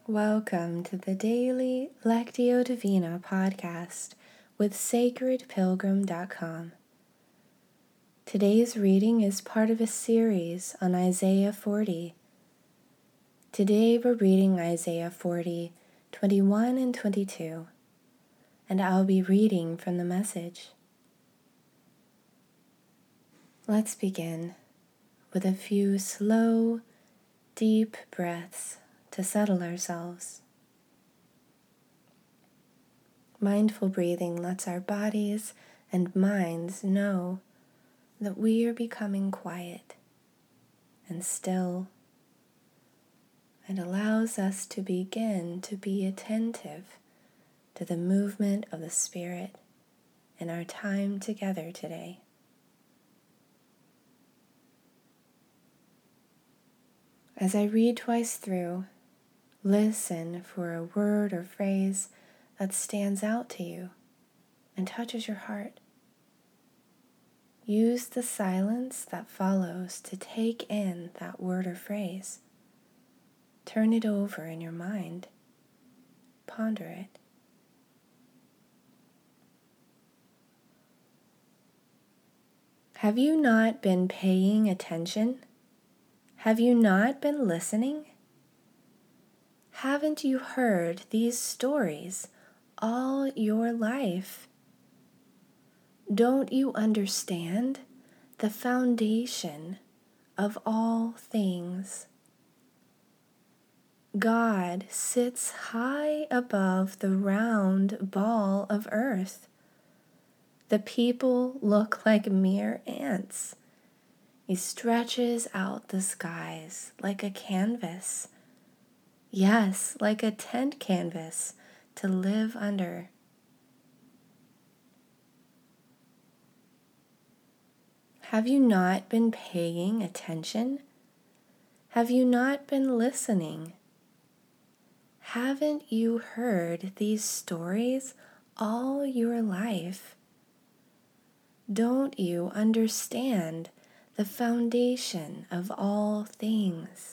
Welcome to the Daily Lectio Divina podcast with sacredpilgrim.com. Today's reading is part of a series on Isaiah 40. Today we're reading Isaiah 40, 21 and 22, and I'll be reading from the Message. Let's begin with a few slow, deep breaths to settle ourselves. Mindful breathing lets our bodies and minds know that we are becoming quiet and still. It allows us to begin to be attentive to the movement of the Spirit in our time together today. As I read twice through, listen for a word or phrase that stands out to you and touches your heart. Use the silence that follows to take in that word or phrase. Turn it over in your mind. Ponder it. Have you not been paying attention? Have you not been listening? Haven't you heard these stories all your life? Don't you understand the foundation of all things? God sits high above the round ball of earth. The people look like mere ants. He stretches out the skies like a canvas. Yes, like a tent canvas to live under. Have you not been paying attention? Have you not been listening? Haven't you heard these stories all your life? Don't you understand the foundation of all things?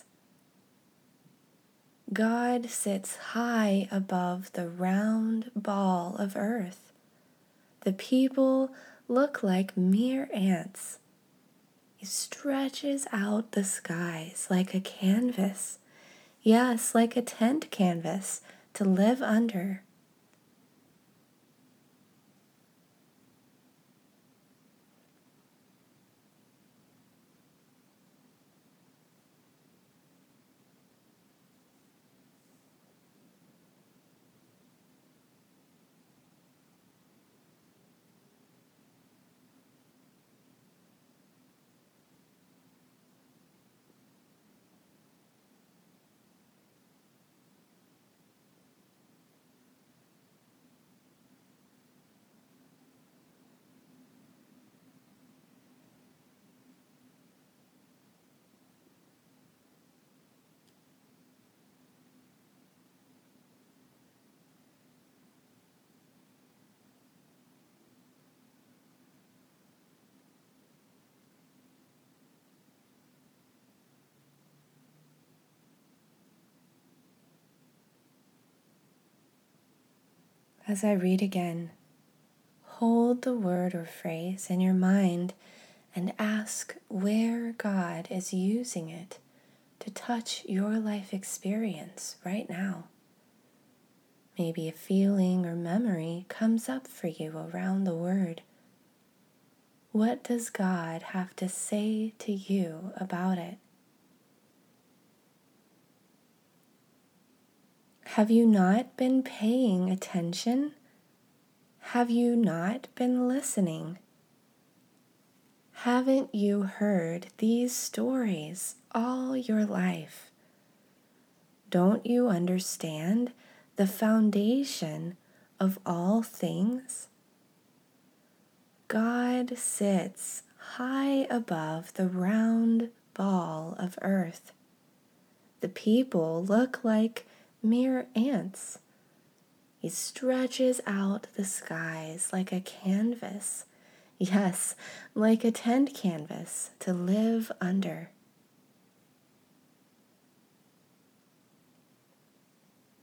God sits high above the round ball of earth. The people look like mere ants. He stretches out the skies like a canvas. Yes, like a tent canvas to live under. As I read again, hold the word or phrase in your mind and ask where God is using it to touch your life experience right now. Maybe a feeling or memory comes up for you around the word. What does God have to say to you about it? Have you not been paying attention? Have you not been listening? Haven't you heard these stories all your life? Don't you understand the foundation of all things? God sits high above the round ball of earth. The people look like mere ants. He stretches out the skies like a canvas. Yes, like a tent canvas to live under.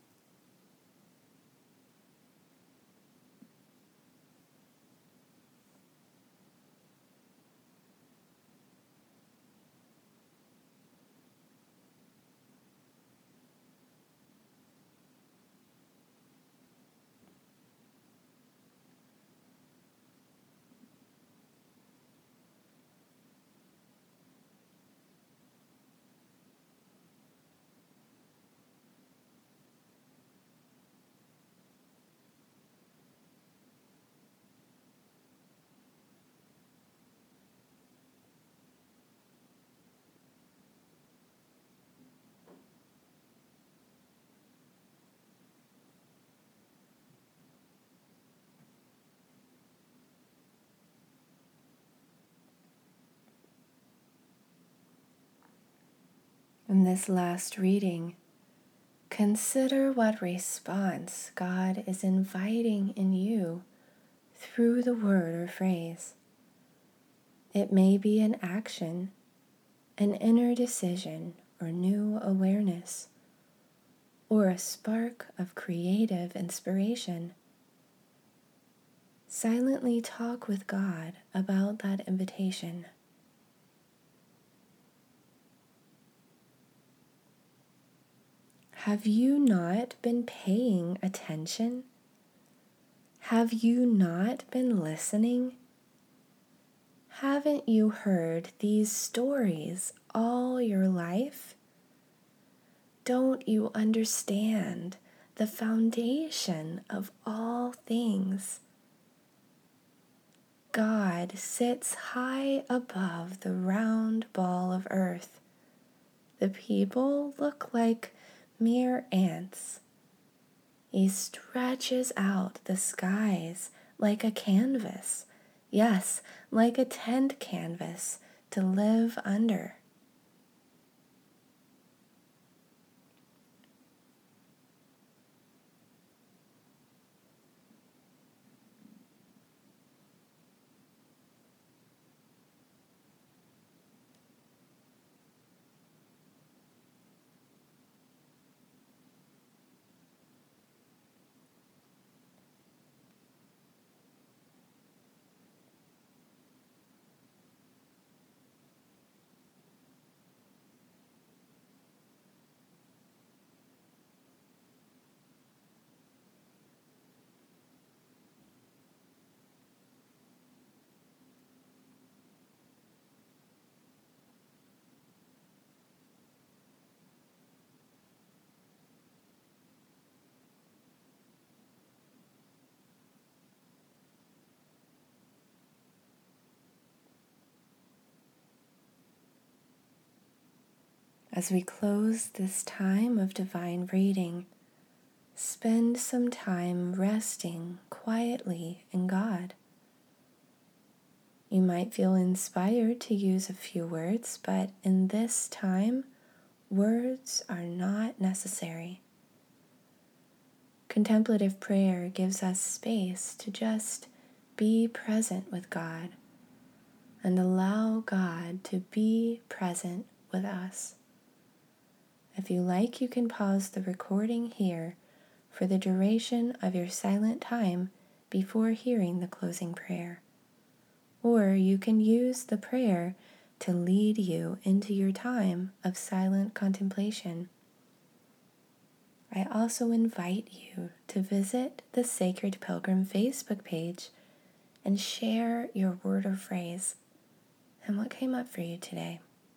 In this last reading, consider what response God is inviting in you through the word or phrase. It may be an action, an inner decision, or new awareness, or a spark of creative inspiration. Silently talk with God about that invitation. Have you not been paying attention? Have you not been listening? Haven't you heard these stories all your life? Don't you understand the foundation of all things? God sits high above the round ball of earth. The people look like mere ants. He stretches out the skies like a canvas, yes, like a tent canvas to live under. As we close this time of divine reading, spend some time resting quietly in God. You might feel inspired to use a few words, but in this time, words are not necessary. Contemplative prayer gives us space to just be present with God and allow God to be present with us. If you like, you can pause the recording here for the duration of your silent time before hearing the closing prayer. Or you can use the prayer to lead you into your time of silent contemplation. I also invite you to visit the Sacred Pilgrim Facebook page and share your word or phrase and what came up for you today.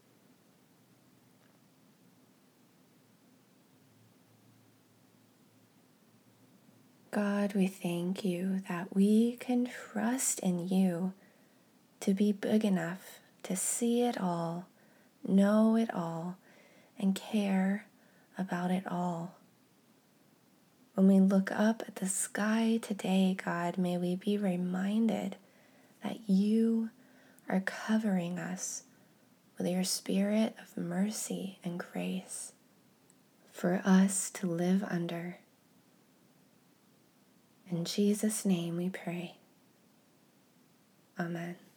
God, we thank you that we can trust in you to be big enough to see it all, know it all, and care about it all. When we look up at the sky today, God, may we be reminded that you are covering us with your spirit of mercy and grace for us to live under. In Jesus' name we pray. Amen.